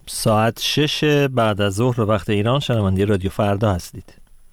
ساعت 6 بعد از ظهر به وقت ایران شنونده رادیو فردا هستید.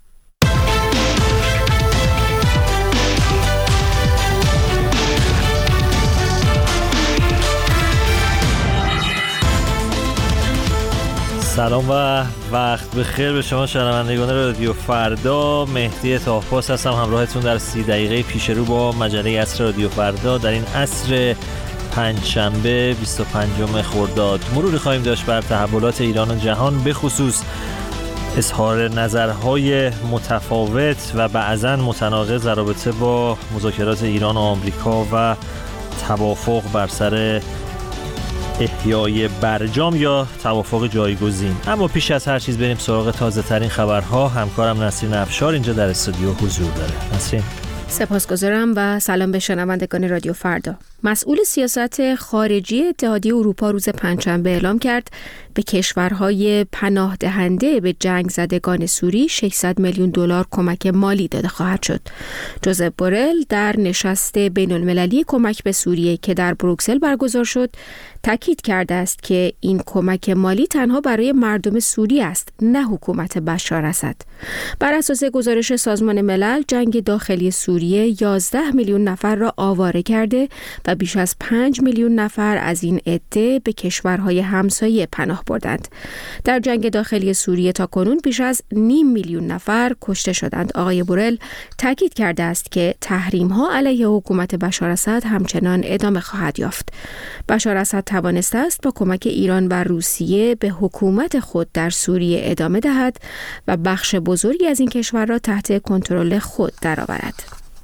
سلام و وقت بخیر به شما شنوندگان رادیو فردا. مهدی طاهپاس هستم همراهتون در 30 دقیقه پیش رو با مجله عصر رادیو فردا در این عصر پنجشنبه 25 خرداد. مروری خواهیم داشت بر تحولات ایران و جهان، به خصوص اظهار نظرهای متفاوت و بعضاً متناقض در رابطه با مذاکرات ایران و آمریکا و توافق بر سر احیای برجام یا توافق جایگزین. اما پیش از هر چیز بریم سراغ تازه ترین خبرها. همکارم نسرین افشار اینجا در استودیو حضور داره. نسرین. سپاسگزارم و سلام به شنوندگان رادیو فردا. مسئول سیاست خارجی اتحادیه اروپا روز پنجشنبه اعلام کرد به کشورهای پناه دهنده به جنگ زدگان سوری 600 میلیون دلار کمک مالی داده خواهد شد. جوزپ بورل در نشست بین المللی کمک به سوریه که در بروکسل برگزار شد تاکید کرده است که این کمک مالی تنها برای مردم سوریه است، نه حکومت بشار اسد. بر اساس گزارش سازمان ملل، جنگ داخلی سوریه 11 میلیون نفر را آواره کرده و بیش از 5 میلیون نفر از این عده به کشورهای همسایه پناه بردند. در جنگ داخلی سوریه تاکنون بیش از نیم میلیون نفر کشته شدند. آقای بورل تاکید کرده است که تحریم‌ها علیه حکومت بشار اسد همچنان ادامه خواهد یافت. بشار اسد توانسته است با کمک ایران و روسیه به حکومت خود در سوریه ادامه دهد و بخش بزرگی از این کشور را تحت کنترل خود درآورد.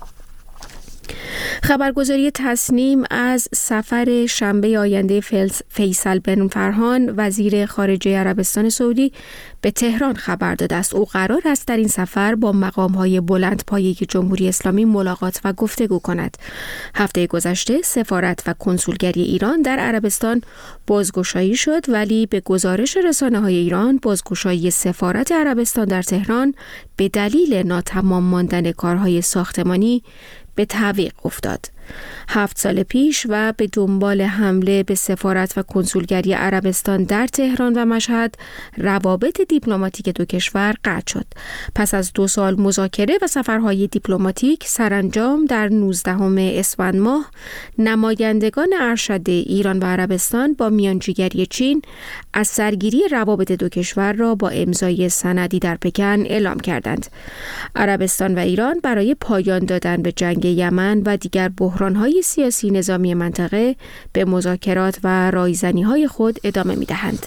خبرگزاری تسنیم از سفر شنبه آینده فیصل بن فرحان وزیر خارجه عربستان سعودی به تهران خبر داده است. او قرار است در این سفر با مقام‌های بلندپایه جمهوری اسلامی ملاقات و گفتگو کند. هفته گذشته سفارت و کنسولگری ایران در عربستان بازگشایی شد، ولی به گزارش رسانه‌های ایران بازگشایی سفارت عربستان در تهران به دلیل ناتمام ماندن کارهای ساختمانی به تعویق افتاد. 7 سال پیش و به دنبال حمله به سفارت و کنسولگری عربستان در تهران و مشهد، روابط دیپلماتیک دو کشور قطع شد. پس از 2 سال مذاکره و سفرهای دیپلماتیک، سرانجام در 19 اسفند ماه نمایندگان ارشد ایران و عربستان با میانجیگری چین از سرگیری روابط دو کشور را با امضای سندی در پکن اعلام کردند. عربستان و ایران برای پایان دادن به جنگ یمن و دیگر بحران‌های سیاسی نظامی منطقه به مذاکرات و رایزنی‌های خود ادامه می‌دهند.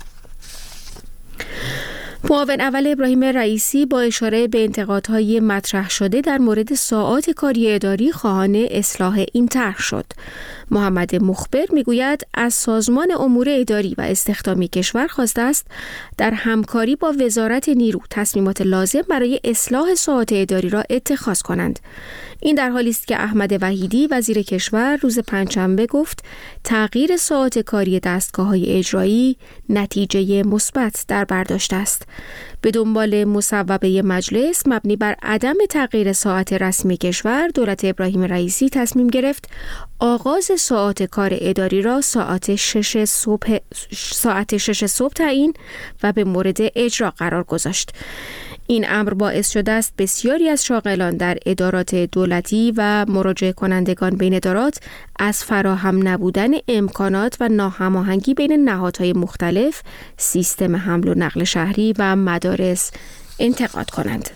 معاون اول ابراهیم رئیسی با اشاره به انتقادهای مطرح شده در مورد ساعات کاری اداری خواهان اصلاح این طرح شد. محمد مخبر میگوید از سازمان امور اداری و استخدامی کشور خواسته است در همکاری با وزارت نیرو تصمیمات لازم برای اصلاح ساعات اداری را اتخاذ کنند. این در حالی است که احمد وحیدی وزیر کشور روز پنجشنبه گفت تغییر ساعات کاری دستگاه‌های اجرایی نتیجه مثبت در بر داشته است. به دنبال مصوبه مجلس مبنی بر عدم تغییر ساعت رسمی کشور، دولت ابراهیم رئیسی تصمیم گرفت آغاز ساعات کار اداری را ساعت 6 صبح تعیین و به مورد اجرا قرار گذاشت. این امر باعث شده است بسیاری از شاغلان در ادارات دولتی و مراجعه کنندگان بین ادارات از فراهم نبودن امکانات و ناهماهنگی بین نهادهای مختلف، سیستم حمل و نقل شهری و مدارس انتقاد کنند.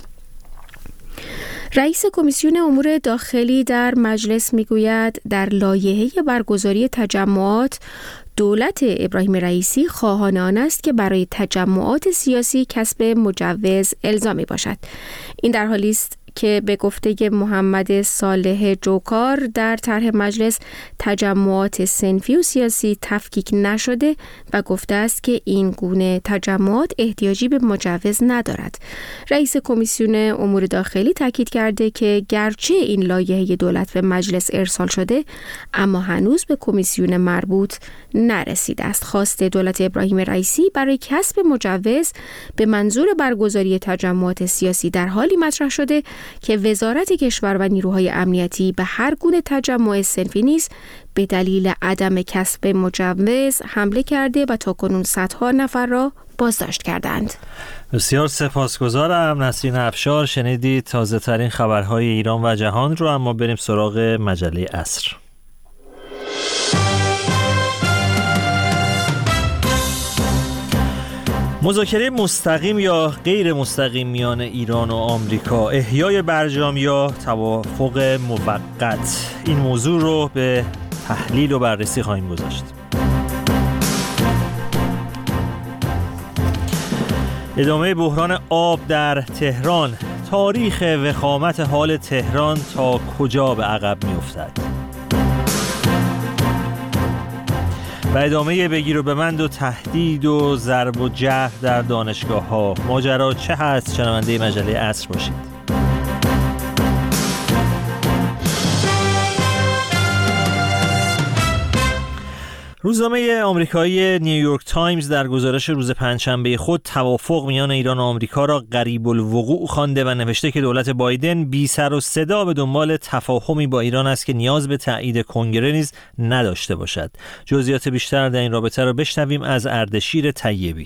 رئیس کمیسیون امور داخلی در مجلس میگوید در لایحه برگزاری تجمعات دولت ابراهیم رئیسی خواهان آن است که برای تجمعات سیاسی کسب مجوز الزامی باشد. این در حالی است که به گفته محمد صالح جوکار در طرح مجلس تجمعات صنفی و سیاسی تفکیک نشده و گفته است که این گونه تجمعات احتیاجی به مجوز ندارد. رئیس کمیسیون امور داخلی تاکید کرده که گرچه این لایحه دولت به مجلس ارسال شده اما هنوز به کمیسیون مربوط نرسیده است. خواست دولت ابراهیم رئیسی برای کسب مجوز به منظور برگزاری تجمعات سیاسی در حالی مطرح شده که وزارت کشور و نیروهای امنیتی به هر گونه تجمع صنفی نیز به دلیل عدم کسب مجوز حمله کرده و تاکنون صدها نفر را بازداشت کردند. بسیار سپاسگزارم نسرین افشار. شنیدید تازه ترین خبرهای ایران و جهان رو، اما بریم سراغ مجله عصر. مذاکره مستقیم یا غیر مستقیم میان ایران و آمریکا، احیای برجام یا توافق موقت، این موضوع رو به تحلیل و بررسی خواهیم گذاشت. ادامه بحران آب در تهران، تاریخ وخامت حال تهران تا کجا به عقب می‌افتد؟ و ادامه بگیر و ببند و تهدید و ضرب و جرح در دانشگاه‌ها، ماجرا چه هست؟ شنونده مجله عصر باشید. روزنامه آمریکایی نیویورک تایمز در گزارش روز پنجشنبه خود توافق میان ایران و آمریکا را قریب الوقوع خوانده و نوشته که دولت بایدن بی سر و صدا به دنبال تفاهمی با ایران است که نیاز به تایید کنگره نیز نداشته باشد. جزئیات بیشتر در این رابطه را بشنویم از اردشیر طیبی.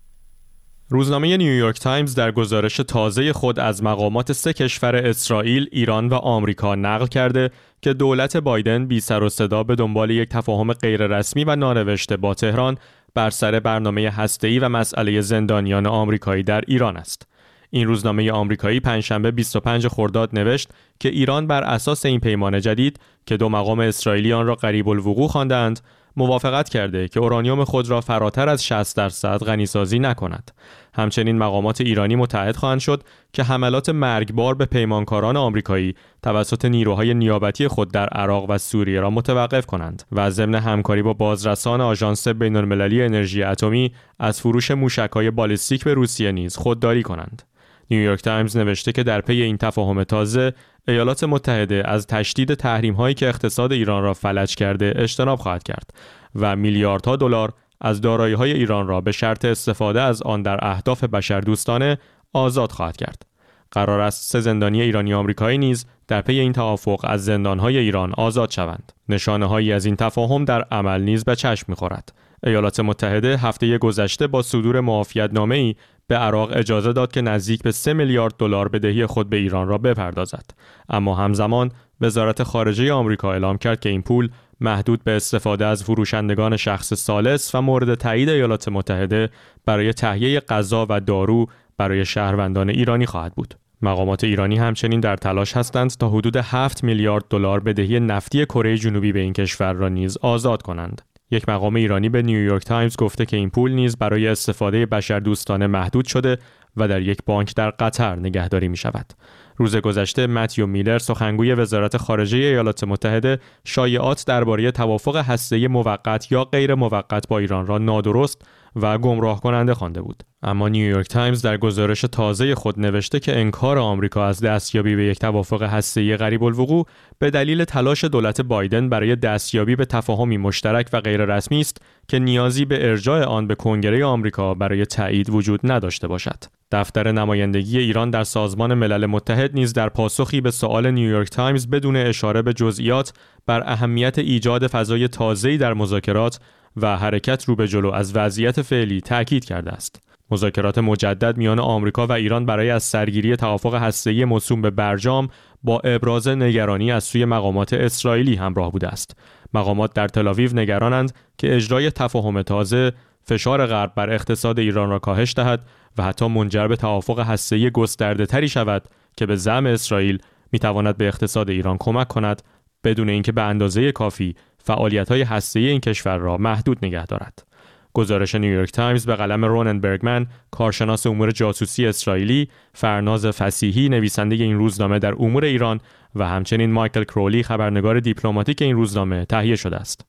روزنامه نیویورک تایمز در گزارش تازه خود از مقامات 3 کشور اسرائیل، ایران و آمریکا نقل کرده که دولت بایدن بی سر و صدا به دنبال یک تفاهم غیررسمی و نانوشته با تهران بر سر برنامه هسته‌ای و مسئله زندانیان آمریکایی در ایران است. این روزنامه آمریکایی پنجشنبه 25 خرداد نوشت که ایران بر اساس این پیمان جدید که 2 مقام اسرائیلی آن را قریب الوقوع خواندند، موافقت کرده که اورانیوم خود را فراتر از 60% غنیسازی نکند. همچنین مقامات ایرانی متعهد خواهند شد که حملات مرگبار به پیمانکاران آمریکایی توسط نیروهای نیابتی خود در عراق و سوریه را متوقف کنند و ضمن همکاری با بازرسان آژانس بین‌المللی انرژی اتمی از فروش موشک‌های بالستیک به روسیه نیز خودداری کنند. نیویورک تایمز نوشته که در پی این تفاهم تازه، ایالات متحده از تشدید تحریم‌هایی که اقتصاد ایران را فلج کرده اجتناب خواهد کرد و میلیاردها دلار از دارایی‌های ایران را به شرط استفاده از آن در اهداف بشردوستانه آزاد خواهد کرد. قرار است 3 زندانی ایرانی آمریکایی نیز در پی این توافق از زندان‌های ایران آزاد شوند. نشانه‌هایی از این تفاهم در عمل نیز به چشم می‌خورد. ایالات متحده هفته گذشته با صدور معافیت‌نامه‌ای به عراق اجازه داد که نزدیک به 3 میلیارد دلار بدهی خود به ایران را بپردازد. اما همزمان وزارت خارجه آمریکا اعلام کرد که این پول محدود به استفاده از فروشندگان شخص ثالث و مورد تایید ایالات متحده برای تهیه غذا و دارو برای شهروندان ایرانی خواهد بود. مقامات ایرانی همچنین در تلاش هستند تا حدود 7 میلیارد دلار بدهی نفتی کره جنوبی به این کشور را نیز آزاد کنند. یک مقام ایرانی به نیویورک تایمز گفته که این پول نیز برای استفاده بشردوستانه محدود شده و در یک بانک در قطر نگهداری می شود. روز گذشته متیو میلر، سخنگوی وزارت خارجه ایالات متحده، شایعات درباره توافق هسته‌ای موقت یا غیر موقت با ایران را نادرست و گمراه کننده خوانده بود. اما نیویورک تایمز در گزارش تازه خود نوشته که انکار آمریکا از دستیابی به یک توافق هسته‌ای قریب الوقوع به دلیل تلاش دولت بایدن برای دستیابی به تفاهمی مشترک و غیر رسمی است که نیازی به ارجاع آن به کنگره آمریکا برای تایید وجود نداشته باشد. دفتر نمایندگی ایران در سازمان ملل متحد نیز در پاسخی به سؤال نیویورک تایمز بدون اشاره به جزئیات بر اهمیت ایجاد فضای تازه‌ای در مذاکرات و حرکت رو به جلو از وضعیت فعلی تأکید کرده است. مذاکرات مجدد میان آمریکا و ایران برای از سرگیری توافق هسته‌ای موسوم به برجام با ابراز نگرانی از سوی مقامات اسرائیلی همراه بوده است. مقامات در تل‌آویو نگرانند که اجرای تفاهم تازه فشار غرب بر اقتصاد ایران را کاهش دهد و حتی منجر به توافق هسته‌ای گسترده‌تری شود که به زعم اسرائیل می‌تواند به اقتصاد ایران کمک کند بدون اینکه به اندازه کافی فعالیت‌های هسته‌ای این کشور را محدود نگه دارد. گزارش نیویورک تایمز به قلم رونن برگمن، کارشناس امور جاسوسی اسرائیلی، فرناز فصیحی، نویسنده این روزنامه در امور ایران و همچنین مایکل کرولی، خبرنگار دیپلماتیک این روزنامه تهیه شده است.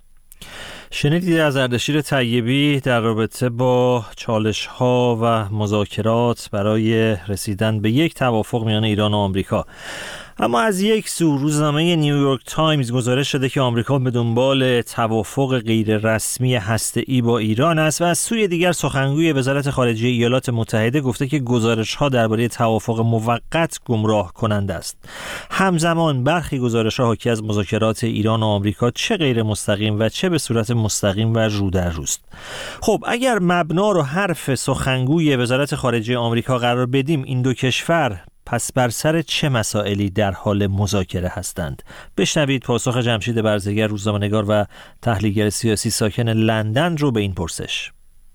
شنیدید از اردشیر طیبی در رابطه با چالش‌ها و مذاکرات برای رسیدن به یک توافق میان ایران و آمریکا. اما از یک سو روزنامه نیویورک تایمز گزارش شده که آمریکا به دنبال توافق غیر رسمی هسته‌ای با ایران است و از سوی دیگر سخنگوی وزارت خارجه ایالات متحده گفته که گزارش‌ها درباره توافق موقت گمراه کننده است. همزمان برخی گزارش‌ها حاکی از مذاکرات ایران و آمریکا چه غیر مستقیم و چه به صورت مستقیم و رو در روست. خب اگر مبنا رو حرف سخنگوی وزارت خارجه آمریکا قرار بدیم، این دو کشور پس بر سر چه مسائلی در حال مذاکره هستند؟ بشنوید پاسخ جمشید برزگر، روزنامه‌نگار و تحلیلگر سیاسی ساکن لندن رو به این پرسش.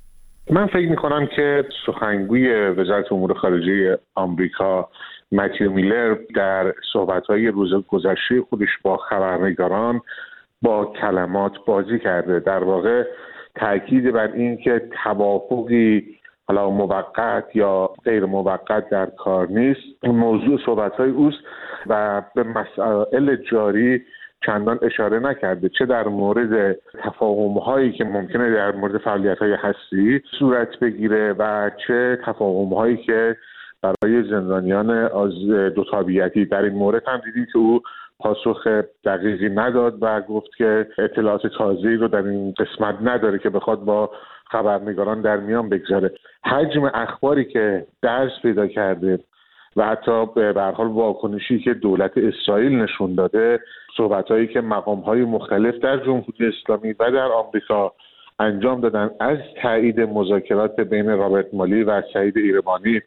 من فکر می‌کنم که سخنگوی وزارت امور خارجه آمریکا متیو میلر در صحبت‌های روز گذشته خودش با خبرنگاران با کلمات بازی کرده. در واقع تأکید بر این که توافقی حالا موقت یا غیر موقت در کار نیست موضوع صحبت‌های اوست و به مسائل جاری چندان اشاره نکرده، چه در مورد تفاهم‌هایی که ممکنه در مورد فعالیت‌های هسته‌ای صورت بگیره و چه تفاهم‌هایی که برای زندانیان از دو تابعیتی. در این مورد هم دیدیم که او پاسخ دقیقی نداد و گفت که اطلاعات تازه‌ای رو در این قسمت نداره که بخواد با خبرنگاران در میان بگذاره. حجم اخباری که درس پیدا کرده و حتی به هر حال واکنشی که دولت اسرائیل نشون داده، صحبت‌هایی که مقام‌های مختلف در جمهوری اسلامی و در آمریکا انجام دادن از تایید مذاکرات بین رابرت مالی و سعید ایربانی،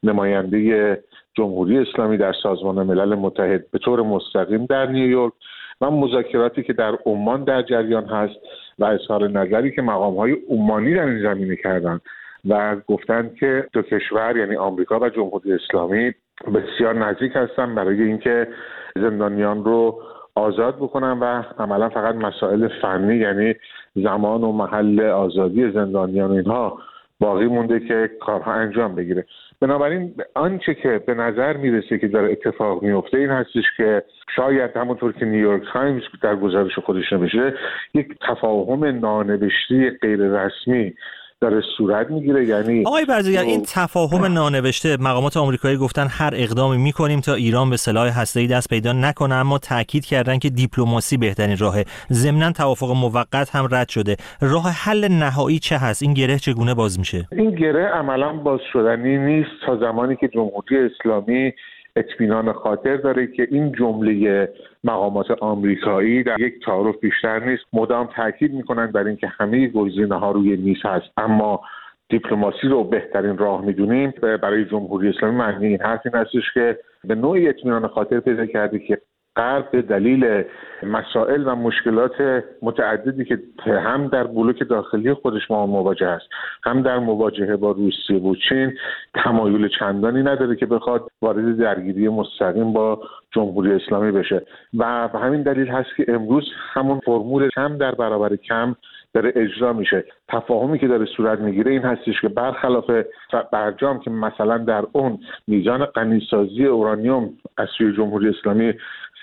نماینده جمهوری اسلامی در سازمان ملل متحد، به طور مستقیم در نیویورک و مذاکراتی که در عمان در جریان هست و اظهار نظری که مقام‌های عمانی در این زمینه کردند و گفتند که دو کشور یعنی آمریکا و جمهوری اسلامی بسیار نزدیک هستند برای اینکه زندانیان رو آزاد بکنن و عملا فقط مسائل فنی یعنی زمان و محل آزادی زندانیان اینها باقی مونده که کارها انجام بگیره. بنابراین آنچه که به نظر میرسه که داره اتفاق میفته این هستش که شاید همونطور که نیویورک تایمز در گزارش خودش نوشته یک تفاهم نانوشته غیر رسمی داره صورت میگیره. یعنی آقای برزگر، این تفاهم نانوشته، مقامات آمریکایی گفتن هر اقدامی میکنیم تا ایران به سلاح هسته‌ای دست پیدا نکنه، اما تاکید کردن که دیپلماسی بهترین راهه. ضمناً توافق موقت هم رد شده. راه حل نهایی چه هست؟ این گره چگونه باز میشه؟ این گره عملاً باز شدنی نیست تا زمانی که جمهوری اسلامی اطمینان خاطر داره که این جمله مقامات آمریکایی در یک تعارف بیشتر نیست. مدام تاکید میکنن بر اینکه همه گزینه‌ها روی میز هست، اما دیپلماسی رو بهترین راه میدونیم. برای جمهوری اسلامی معنی این حرف این هستش که به نوعی اطمینان خاطر پیدا کرده که غرب به دلیل مسائل و مشکلات متعددی که هم در بلوک داخلی خودش ما مواجه است، هم در مواجهه با روسیه و چین، تمایل چندانی نداره که بخواد وارد درگیری مستقیم با جمهوری اسلامی بشه و به همین دلیل هست که امروز همون فرمول کم در برابر کم داره اجرا میشه. تفاهمی که داره صورت میگیره این هستش که برخلاف برجام که مثلا در اون میزان غنیسازی اورانیوم از سوی جمهوری اسلامی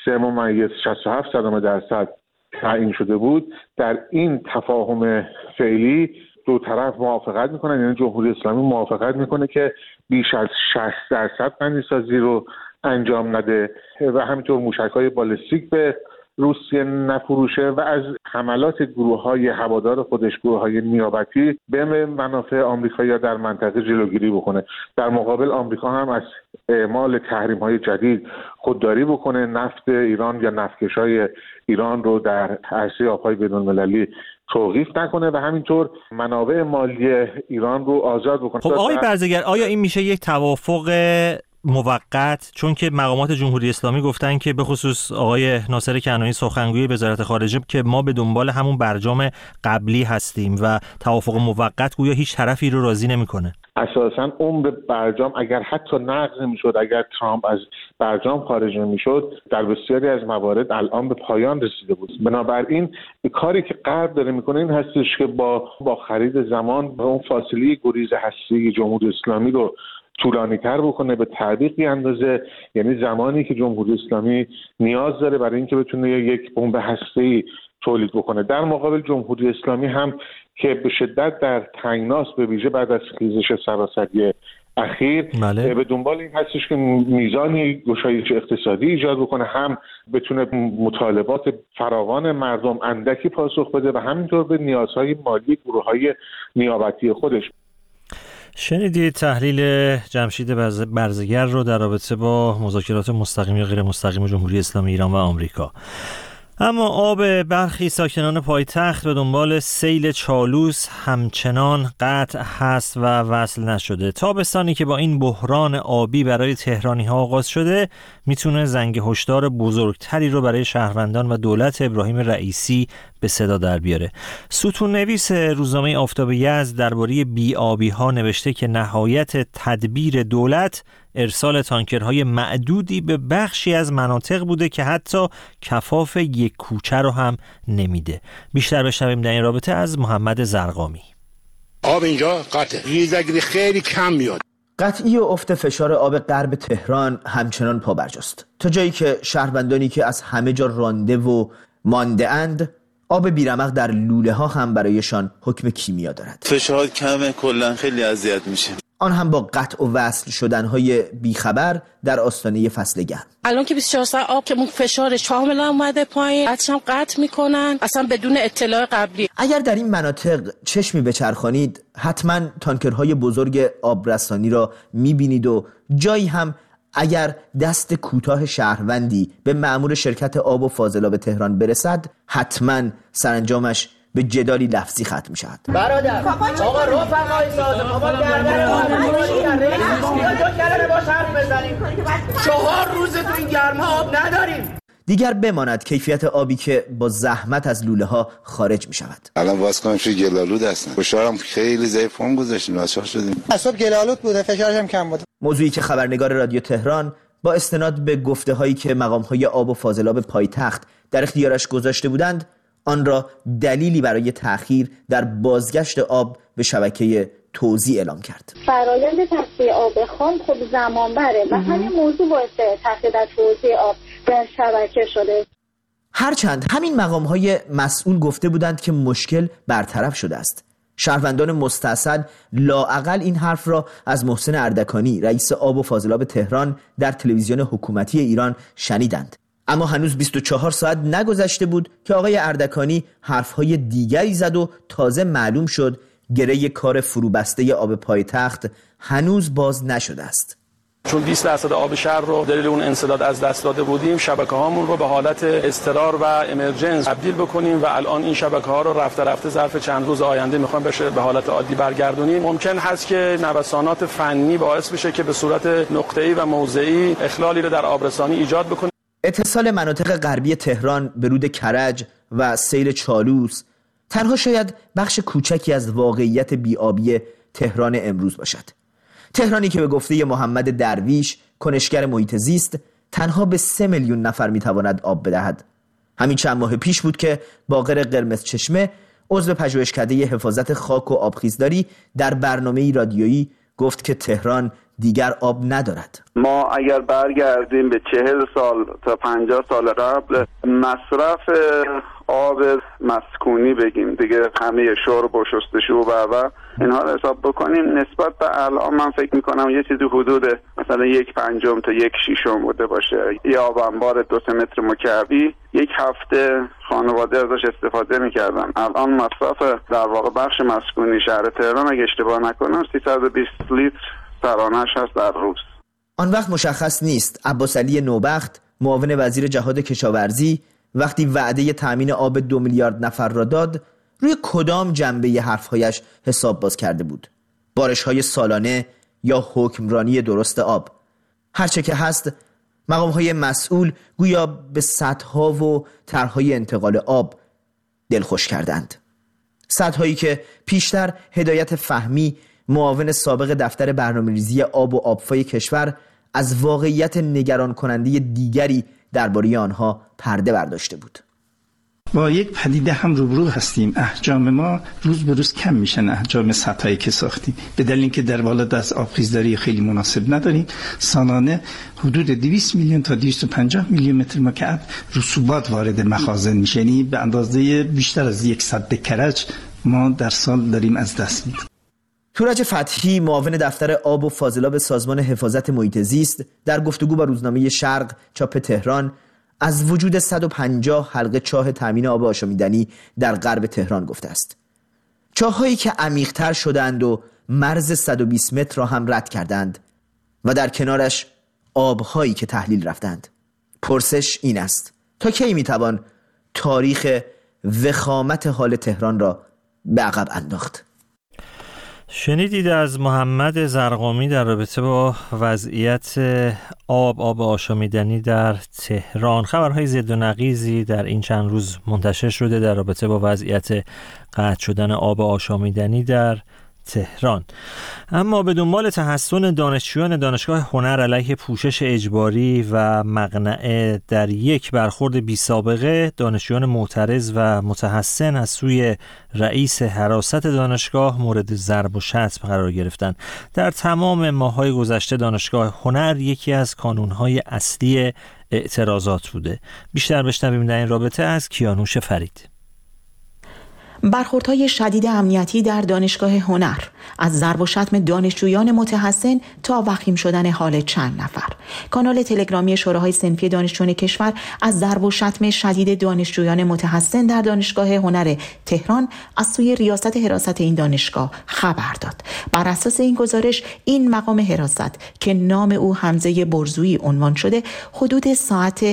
3.67% تعیین شده بود، در این تفاهم فعلی دو طرف موافقت میکنن، یعنی جمهوری اسلامی موافقت میکنه که بیش از 60% غنیسازی رو انجام نده و همینطور موشک‌های بالستیک به روسیه نفروشه و از حملات گروه‌های هوادار خودش، گروه‌های نیابتی به منافع آمریکا در منطقه جلوگیری بکنه. در مقابل آمریکا هم از اعمال تحریم‌های جدید خودداری بکنه، نفت ایران یا نفتکش‌های ایران رو در عرصه آب‌های بین‌المللی توقیف نکنه و همینطور منابع مالی ایران رو آزاد بکنه. خب آقای برزگر، آیا این میشه یک توافق موقت؟ چون که مقامات جمهوری اسلامی گفتن که به خصوص آقای ناصر کنعانی سخنگوی وزارت خارجه که ما به دنبال همون برجام قبلی هستیم و توافق موقت گویا هیچ طرفی رو راضی نمیکنه. اساساً عمر برجام اگر حتی نقض میشد، اگر ترامپ از برجام خارج نمیشد، در بسیاری از موارد الان به پایان رسیده بود. بنابراین کاری که غرب داره میکنه این هستش که با خرید زمان به اون فاصله گریز هسته‌ای جمهوری اسلامی رو طولانی تر بکنه، به تعویق اندازه، یعنی زمانی که جمهوری اسلامی نیاز داره برای اینکه بتونه یک بمب هسته‌ای تولید بکنه. در مقابل جمهوری اسلامی هم که به شدت در تنگناست، به ویژه بعد از خیزش سراسری اخیر به دنبال این هستش که میزانی گشایش اقتصادی ایجاد بکنه، هم بتونه مطالبات فراوان مردم اندکی پاسخ بده و همینطور به نیازهای مالی گروه‌های نیابتی خودش. شنیدید تحلیل جمشید برزگر رو در رابطه با مذاکرات مستقیم یا غیر مستقیم جمهوری اسلامی ایران و آمریکا. اما آب برخی ساکنان پایتخت به دنبال سیل چالوس همچنان قطع هست و وصل نشده. تابستانی که با این بحران آبی برای تهرانی‌ها آغاز شده میتونه زنگ هشدار بزرگتری رو برای شهروندان و دولت ابراهیم رئیسی به صدا در بیاره. ستون نویس روزنامه آفتاب یزد درباره بی‌آبی‌ها نوشته که نهایت تدبیر دولت ارسال تانکرهای معدودی به بخشی از مناطق بوده که حتی کفاف یک کوچه رو هم نمیده. بیشتر بشنویم در این رابطه از محمد زرقامی. آب اینجا قطعه، ریزگیری خیلی کم میاد. قطعی و افت فشار آب غرب تهران همچنان پابرجاست، تا جایی که شهروندانی که از همه جا رانده و مانده اند، آب بیرمق در لوله ها هم برایشان حکم کیمیا دارد. فشار کمه، کلا خیلی اذیت میشه. آن هم با قطع و وصل شدنهای بیخبر در آستانه فصل گرم. الان که 24 ساعت آب که فشارش کاملا اومده پایین، قطعش هم قطع میکنن اصلا بدون اطلاع قبلی. اگر در این مناطق چشمی بچرخانید حتما تانکرهای بزرگ آبرسانی را میبینید و جایی هم اگر دست کوتاه شهروندی به مأمور شرکت آب و فاضلاب تهران برسد حتما سرانجامش به جدالی لفظی ختم می‌شود. برادر آقا رفقای سازم بابا گردن باش حرف بزنیم. 4 روز تو این گرما آب نداریم. دیگر بماند کیفیت آبی که با زحمت از لوله ها خارج می شود. الان باز کنم شو گلالود هستن. فشارم خیلی ضعیف هم گذاشتیم، ناچار شدیم. اصلا گلالود بوده، فشارش هم کم بود. موضوعی که خبرنگار رادیو تهران با استناد به گفته هایی که مقام های آب و فاضلاب پایتخت در اختیارش گذاشته بودند، آن را دلیلی برای تأخیر در بازگشت آب به شبکه توزیع اعلام کرد. فرآیند تصفیه آب خام خب زمان بره و همین موضوع باعث تأخیر در توزیع آب در شبکه شده. هرچند همین مقام‌های مسئول گفته بودند که مشکل برطرف شده است. شهروندان مستعصد لااقل این حرف را از محسن اردکانی رئیس آب و فاضلاب تهران در تلویزیون حکومتی ایران شنیدند. اما هنوز 24 ساعت نگذشته بود که آقای اردکانی حرفهای دیگری زد و تازه معلوم شد گره کار فروبسته آب پایتخت هنوز باز نشده است. چون 20% آب شهر رو دلیل اون انسداد از دست داده بودیم، شبکه‌هامون رو به حالت اضطرار و امرجنس تبدیل بکنیم و الان این شبکه‌ها رو رفته رفته ظرف چند روز آینده می‌خوایم بشه به حالت عادی برگردونیم. ممکن هست که نوسانات فنی باعث بشه که به صورت نقطه‌ای و موضعی اخلالی رو در آبرسانی ایجاد بکنه. اتصال مناطق غربی تهران به رود کرج و سیل چالوس تنها شاید بخش کوچکی از واقعیت بی‌آبی تهران امروز باشد. تهرانی که به گفته محمد درویش کنشگر محیط زیست تنها به 3 میلیون نفر میتواند آب بدهد. همین چند ماه پیش بود که باقر قرمز چشمه عضو پژوهشکده حفاظت خاک و آبخیزداری در برنامه رادیویی گفت که تهران دیگر آب ندارد. ما اگر برگردیم به 40 سال تا 50 سال قبل، مصرف آب مسکونی بگیم دیگه، همه شرب و شستشو و اینها رو حساب بکنیم، نسبت به الان من فکر میکنم یه چیزی حدود مثلا 1/5 تا 1/6 بوده باشه. یه آب انبار 2 متر مکعبی یک هفته خانواده ازش استفاده میکردن. الان مصرف در واقع بخش مسکونی شهر تهران اگه اشتباه نکنم 320 لیتر سرانش هست در روز. آن وقت مشخص نیست عباس علی نوبخت معاون وزیر جهاد کشاورزی وقتی وعده تامین آب 2 میلیارد نفر را داد روی کدام جنبه حرفهایش حساب باز کرده بود؟ بارش‌های سالانه یا حکمرانی درست آب؟ هرچه که هست مقام‌های مسئول گویا به سدها و طرح‌های انتقال آب دلخوش کردند. سدهایی که پیشتر هدایت فهمی معاون سابق دفتر برنامه‌ریزی آب و آبفای کشور از واقعیت نگران کننده دیگری درباره آنها پرده برداشته بود. با یک پدیده هم روبرو هستیم. احجام ما روز به روز کم میشن، احجام سطحی که ساختیم، به دلیل اینکه در بالاد از آبخیزداری خیلی مناسب نداریم. سالانه حدود 200 میلیون تا 250 میلیون متر مکعب رسوبات وارد مخازن میشه، یعنی به اندازه بیشتر از 1 سد کرج ما در سال داریم از دست میدیم. تورج فتحی معاون دفتر آب و فاضلاب سازمان حفاظت محیط زیست در گفتگو با روزنامه شرق چاپ تهران از وجود 150 حلقه چاه تامین آب آشامیدنی در غرب تهران گفته است. چاه‌هایی که عمیق‌تر شدند و مرز 120 متر را هم رد کردند و در کنارش آب‌هایی که تحلیل رفتند. پرسش این است: تا کی میتوان تاریخ وخامت حال تهران را به عقب انداخت؟ شنیدید از محمد زرقامی در رابطه با وضعیت آب آشامیدنی در تهران. خبرهای ضد و نقیضی در این چند روز منتشر شده در رابطه با وضعیت قطع شدن آب آشامیدنی در تهران. اما به دنبال تحصن دانشجویان دانشگاه هنر علیه پوشش اجباری و مقنعه در یک برخورد بی سابقه، دانشجویان معترض و متحسن از سوی رئیس حراست دانشگاه مورد ضرب و شتم قرار گرفتند. در تمام ماه‌های گذشته دانشگاه هنر یکی از کانون‌های اصلی اعتراضات بوده. بیشتر بشنویم در این رابطه از کیانوش فرید. برخوردهای شدید امنیتی در دانشگاه هنر، از ضرب و شتم دانشجویان متحسن تا وخیم شدن حال چند نفر. کانال تلگرامی شوراهای صنفی دانشجویان کشور از ضرب و شتم شدید دانشجویان متحسن در دانشگاه هنر تهران از سوی ریاست حراست این دانشگاه خبر داد. بر اساس این گزارش، این مقام حراست که نام او حمزه برزویی عنوان شده، حدود ساعت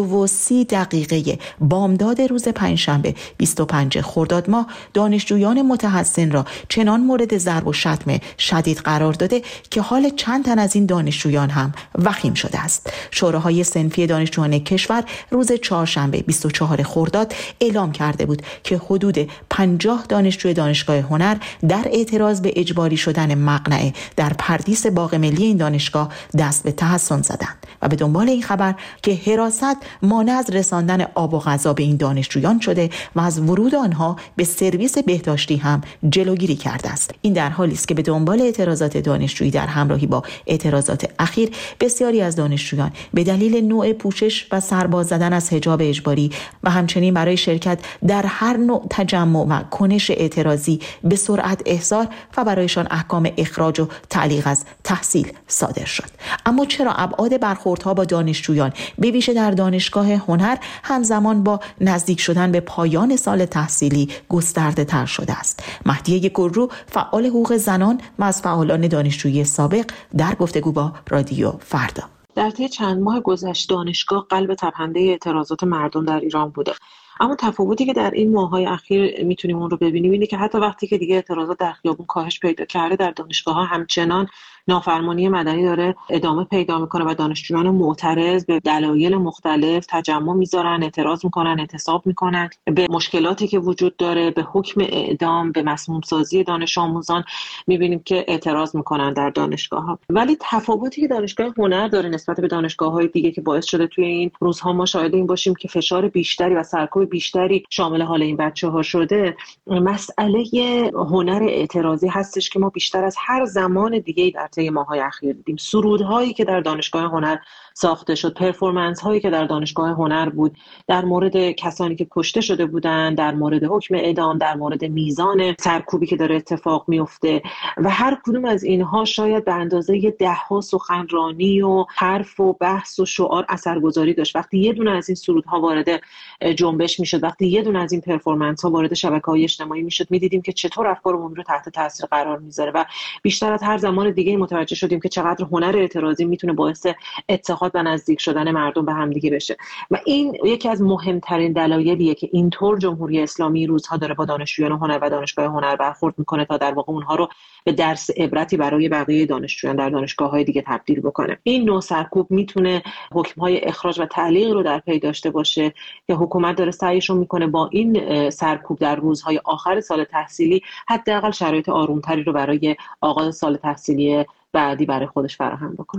2:30 بامداد روز پنجشنبه 25 خرداد ماه دانشجویان متحسن را چنان مورد ضرب و شتم شدید قرار داده که حال چند تن از این دانشجویان هم وخیم شده است. شوراهای صنفی دانشجویان کشور روز چهارشنبه 24 خرداد اعلام کرده بود که حدود 50 دانشجوی دانشگاه هنر در اعتراض به اجباری شدن مقنعه در پردیس باغ ملی این دانشگاه دست به تحصن زدند و به دنبال این خبر که حراست مانع از رساندن آب و غذا به این دانشجویان شده و از ورود آنها به سرویس بهداشتی هم جلوگیری کرده است. این در حالی است که به دنبال اعتراضات دانشجویی در همراهی با اعتراضات اخیر، بسیاری از دانشجویان به دلیل نوع پوشش و سرباز زدن از حجاب اجباری و همچنین برای شرکت در هر نوع تجمع و کنش اعتراضی به سرعت احضار و برایشان احکام اخراج و تعلیق از تحصیل صادر شد. اما چرا ابعاد برخوردها با دانشجویان به ویژه در دانشگاه هنر همزمان با نزدیک شدن به پایان سال تحصیلی گسترده تر شده است؟ مهدیه گلرو، فعال حقوق زنان و از فعالان دانشجویی سابق، در گفتگو با رادیو فردا: در طی چند ماه گذشته دانشگاه قلب تپنده اعتراضات مردم در ایران بوده. اما تفاوتی که در این ماه‌های اخیر میتونیم اون رو ببینیم اینه که حتی وقتی که دیگه اعتراضات در خیابون کاهش پیدا کرده، در دانشگاه‌ها همچنان نافرمانی مدنی داره ادامه پیدا میکنه و دانشجویان معترض به دلایل مختلف تجمع میذارن، اعتراض میکنن، اعتصاب میکنن، به مشکلاتی که وجود داره، به حکم اعدام، به مسموم سازی دانش آموزان میبینیم که اعتراض میکنن در دانشگاه‌ها. ولی تفاوتی که دانشگاه هنر داره نسبت به دانشگاه‌های دیگه که باعث شده توی این روزها ما شاهد این باشیم که فشار بیشتری و سرکوب بیشتری شامل حال این بچه‌ها شده، مسئله هنر اعتراضی هستش که ما بیشتر از هر زمان دیگه‌ای در طی ماه‌های اخیر دیدیم. سرودهایی که در دانشگاه هنر ساخته شد، پرفورمنس هایی که در دانشگاه هنر بود در مورد کسانی که کشته شده بودند، در مورد حکم اعدام، در مورد میزان سرکوبی که داره اتفاق میفته و هر کدوم از اینها شاید به اندازه ده‌ها سخنرانی و حرف و بحث و شعار اثرگذاری داشت. وقتی یه دونه از این سرودها وارد جنبش میشد، وقتی یه دونه از این پرفورمنس ها وارد شبکه‌های اجتماعی میشد، میدیدیم که چطور افکار عمومی رو تحت تاثیر قرار میذاره و بیشتر از هر زمان دیگه متوجه شدیم که چقدر هنر اعتراضی میتونه باعث اتحاد و نزدیک شدن مردم به هم دیگه بشه. و این یکی از مهمترین دلایلیه که اینطور جمهوری اسلامی روزها داره با دانشجویان هنر و دانشگاه هنر برخورد میکنه تا در واقع اونها رو به درس عبرتی برای بقیه دانشجویان در دانشگاه‌های دیگه تبدیل بکنه. این نوع سرکوب میتونه حکم‌های اخراج و تعلیق رو در پی داشته باشه که حکومت داره سعیش رو میکنه با این سرکوب در روزهای آخر سال تحصیلی حداقل شرایط آرومتری رو برای آغاز سال تحصیلی بعدی برای خودش فراهم بکنه.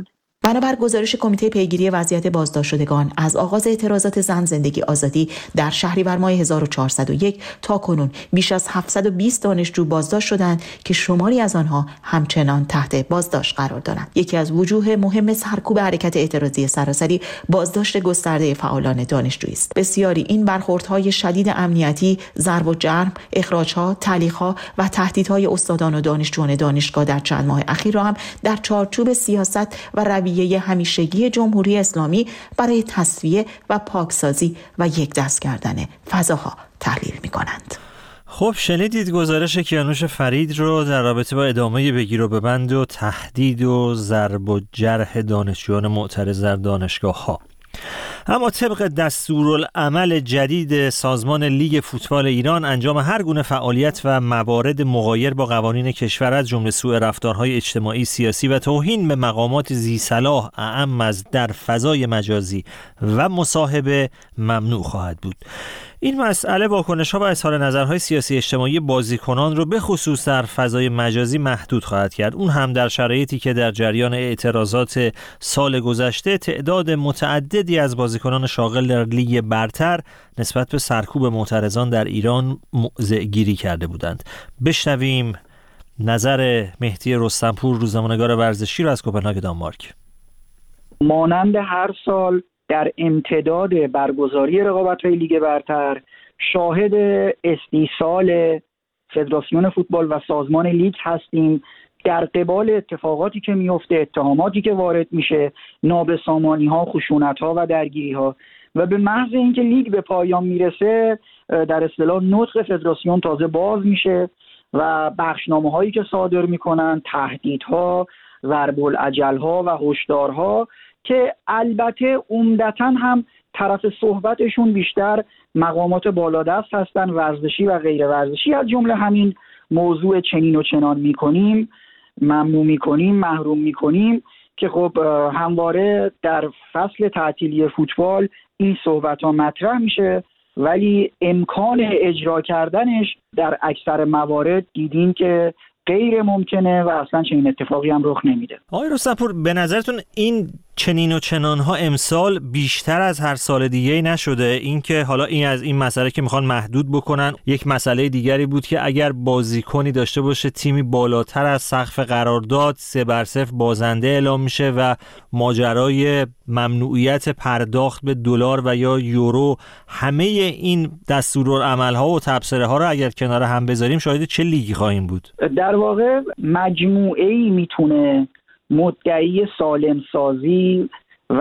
بنابر گزارش کمیته پیگیری وضعیت بازداشت شدگان، از آغاز اعتراضات زن زندگی آزادی در شهریور ماه 1401 تا کنون بیش از 720 دانشجو بازداشت شدند که شماری از آنها همچنان تحت بازداشت قرار دارند. یکی از وجوه مهم سرکوب حرکت اعتراضی سراسری بازداشت گسترده فعالان دانشجویی است. بسیاری این برخوردهای شدید امنیتی، ضرب و جرم، اخراج‌ها، تعلیق‌ها و تهدیدهای استادان و دانشجویان دانشگاه در چند ماه اخیر را هم در چارچوب سیاست و رویه همیشگی جمهوری اسلامی برای تسویه و پاکسازی و یک دست کردن فضاها تحلیل می‌کنند. خب شنیدید گزارش کیانوش فرید رو در رابطه با ادامه بگیر و ببند و تهدید و ضرب و جرح دانشجویان معترض در دانشگاه‌ها. اما طبق دستورالعمل جدید سازمان لیگ فوتبال ایران، انجام هر گونه فعالیت و موارد مغایر با قوانین کشور از جمله سوء رفتارهای اجتماعی، سیاسی و توهین به مقامات ذی‌صلاح اعم از در فضای مجازی و مصاحبه ممنوع خواهد بود. این مسئله واکنش‌ها و اظهار نظرهای سیاسی اجتماعی بازیکنان رو به خصوص در فضای مجازی محدود خواهد کرد، اون هم در شرایطی که در جریان اعتراضات سال گذشته تعداد متعددی از بازیکنان شاغل در لیگ برتر نسبت به سرکوب معترضان در ایران موضع‌گیری کرده بودند. بشنویم نظر مهدی رستمپور، روزنامه‌نگار ورزشی را از کپنهاگ دانمارک. مانند هر سال در امتداد برگزاری رقابت‌های لیگ برتر شاهد استیصال فدراسیون فوتبال و سازمان لیگ هستیم در قبال اتفاقاتی که میفته، اتهاماتی که وارد میشه، نابسامانی‌ها، خشونت‌ها و درگیری‌ها، و به محض اینکه لیگ به پایان میرسه در اصطلاح نطق فدراسیون تازه باز میشه و بخشنامه‌هایی که صادر میکنن، تهدیدها، ضرب الاجل‌ها و هشدارها که البته عمدتاً هم طرف صحبتشون بیشتر مقامات بالادست هستن، ورزشی و غیر ورزشی، از جمله همین موضوع چنین و چنان میکنیم، ممنوع میکنیم، محروم میکنیم، که خب همواره در فصل تعطیلی فوتبال این صحبت ها مطرح میشه، ولی امکان اجرا کردنش در اکثر موارد دیدیم که غیر ممکنه و اصلا چنین اتفاقی هم رخ نمیده. آقای رستمپور، به نظرتون این چنین و چنان ها امسال بیشتر از هر سال دیگه نشده؟ این که حالا این از این مسئله که میخوان محدود بکنن، یک مسئله دیگری بود که اگر بازیکنی داشته باشه تیمی بالاتر از سقف قرارداد 3-0 بازنده اعلام میشه و ماجرای ممنوعیت پرداخت به دلار و یا یورو، همه این دستورالعمل‌ها و تبصره ها رو اگر کنار هم بذاریم شاید چه لیگی خواهیم بود؟ در واقع مجموعه‌ای میتونه مدعی سالم سازی و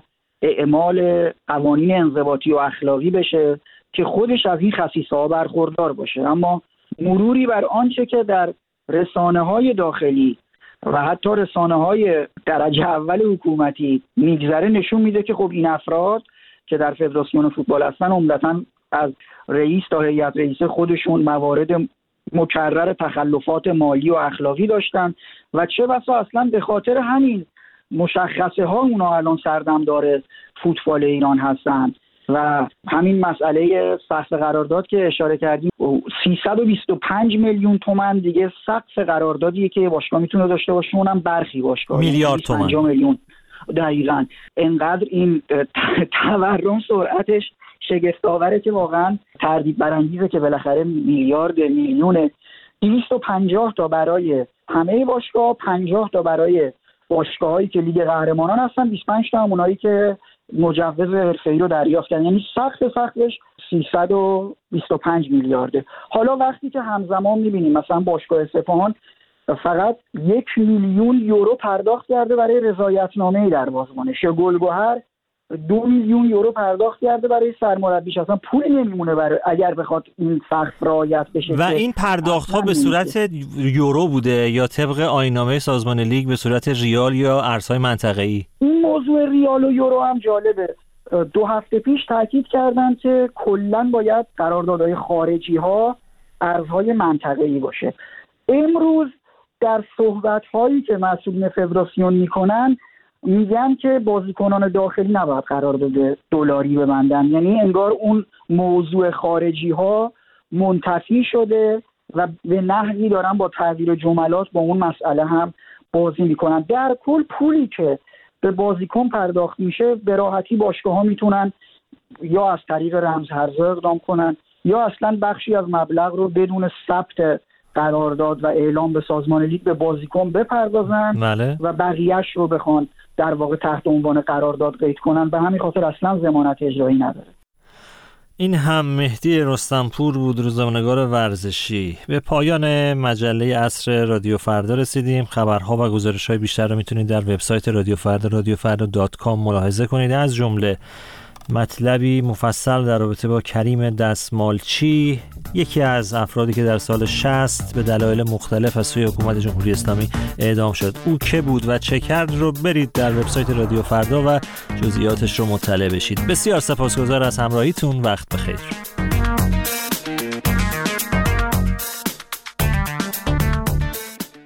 اعمال قوانین انضباطی و اخلاقی بشه که خودش از این خصیصه‌ها برخوردار باشه، اما مروری بر آنچه که در رسانه‌های داخلی و حتی رسانه‌های درجه اول حکومتی میگذره نشون میده که خب این افراد که در فدراسیون فوتبال هستن عمدتاً از رئیس تا هیئت رئیسه خودشون موارد مکرر تخلفات مالی و اخلاقی داشتن و چه بسا اصلا به خاطر همین مشخصه ها اونا الان سردمدار فوتبال ایران هستن و همین مسئله سقف قرارداد که اشاره کردیم، 325 میلیون تومان دیگه سقف قراردادیه که باشگاه میتونه داشته باشه، اونم برخی باشگاه میلیارد تومان. 50 میلیون دقیقاً. انقدر این تورم سرعتش شگفت‌آوره که واقعا تردید برانگیزه که بالاخره میلیارد میلیون 250 تا برای همه باشگاه، 50 تا برای باشگاهایی که لیگ قهرمانان هستن، 25 تا اونایی که مجوز حرفه‌ای رو دریافت کردن، یعنی سقفش 325 میلیارده. حالا وقتی که همزمان می‌بینیم مثلا باشگاه اصفهان فقط 1 میلیون یورو پرداخت کرده برای رضایتنامه در بازمانش، گلگهر 2 میلیون یورو پرداخت کرده برای سرمربیش، اصلا پولی نمیمونه برای اگر بخواد این سقف رعایت بشه. و این پرداخت ها به صورت یورو بوده یا طبق آیین‌نامه سازمان لیگ به صورت ریال یا ارزهای منطقه‌ای؟ این موضوع ریال و یورو هم جالبه. 2 هفته پیش تاکید کردن که کلاً باید قراردادهای خارجی ها ارزهای منطقه‌ای باشه. امروز در صحبت‌هایی که مسئولین فدراسیون میکنن میگن که بازیکنان داخلی نباید قرارداد دلاری ببندن، یعنی انگار اون موضوع خارجی ها منتفی شده و به نحوی دارن با تغییر جملات با اون مسئله هم بازی میکنن. در کل پولی که به بازیکن پرداخت میشه، به راحتی باشگاه‌ها میتونن یا از طریق رمز هرزه اقدام کنن یا اصلا بخشی از مبلغ رو بدون ثبت قرارداد و اعلام به سازمان لیگ به بازیکن بپردازن بله. و بقیه‌اش رو بخوان در واقع تحت عنوان قرارداد قید کنن. به همین خاطر اصلا ضمانت اجرایی نداره. این هم مهدی رستمپور بود، روزنامه‌نگار ورزشی. به پایان مجله عصر رادیو فردا رسیدیم. خبرها و گزارش‌های بیشتر رو میتونید در وبسایت رادیو فردا radiofarda.com ملاحظه کنید، از جمله مطلبی مفصل در رابطه با کریم دستمالچی، یکی از افرادی که در سال 60 به دلایل مختلف از سوی حکومت جمهوری اسلامی اعدام شد. او که بود و چه کرد رو برید در وبسایت رادیو فردا و جزئیاتش رو مطلع بشید. بسیار سپاسگزار از همراهیتون. وقت بخیر.